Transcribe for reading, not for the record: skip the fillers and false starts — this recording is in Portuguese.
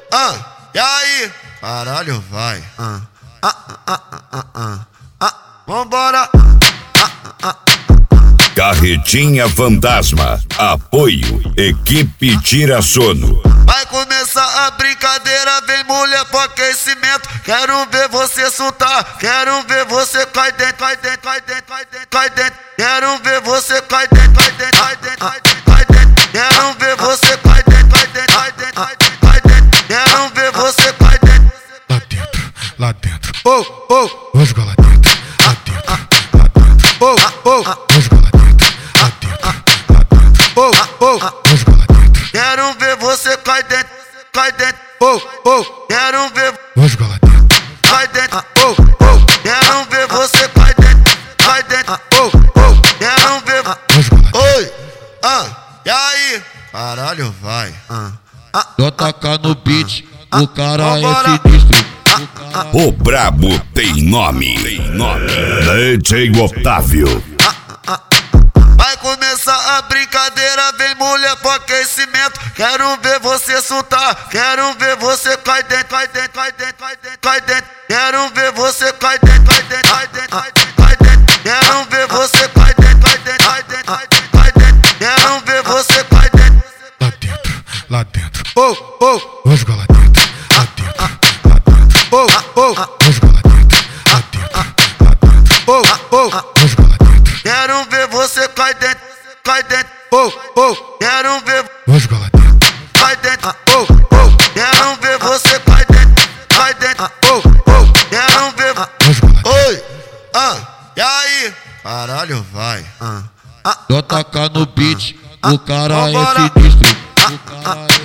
E aí? Caralho, vai. Vambora. Carretinha Fantasma. Apoio. Equipe Tira Sono. Vai começar a brincadeira, vem mulher pro aquecimento. Quero ver você soltar, quero ver você cai dentro, cai dentro, cai dentro, cai dentro, cai dentro. Quero ver você cai dentro, cai dentro, cai dentro, cai dentro, cai dentro. Quero ver você cai dentro, cai dentro, cai dentro, cai dentro, cai dentro. Quero ver você cai dentro. Lá dentro, vou jogar lá dentro, lá dentro, lá dentro, vou jogar lá dentro, lá dentro, lá dentro, vou jogar lá dentro. Quero ver você cai dentro, cai dentro. Quero ver Vou jogar lá dentro, cai dentro. Quero ver você cai dentro, cai dentro. Quero ver. vou jogar lá dentro. Oi, e aí? Caralho, vai. Só tacar no beat, o cara Vambora. é sinistro. O brabo tem nome. DJ Otávio. Vai começar a brincadeira, vem mulher pro aquecimento. Quero ver você soltar, quero ver você cai dentro, cai dentro, cai dentro, cai dentro, cai dentro. Quero ver você cai dentro, cai dentro, cai dentro, cai dentro, cai dentro. Quero ver você cai dentro, cai dentro, cai dentro, cai dentro, cai dentro. Quero ver você cai dentro. Lá dentro, vou jogar lá dentro, lá dentro, lá dentro, vou jogar lá dentro, lá dentro, lá dentro, vou jogar lá dentro. Quero ver você cai dentro, cai dentro. Quero ver Vou jogar lá dentro, cai dentro. Quero ver você cai dentro, cai dentro. Quero ver. vou jogar lá dentro. Oi, e aí? Caralho, vai. Só tacar no beat, o cara Vambora. é sinistro. O cara é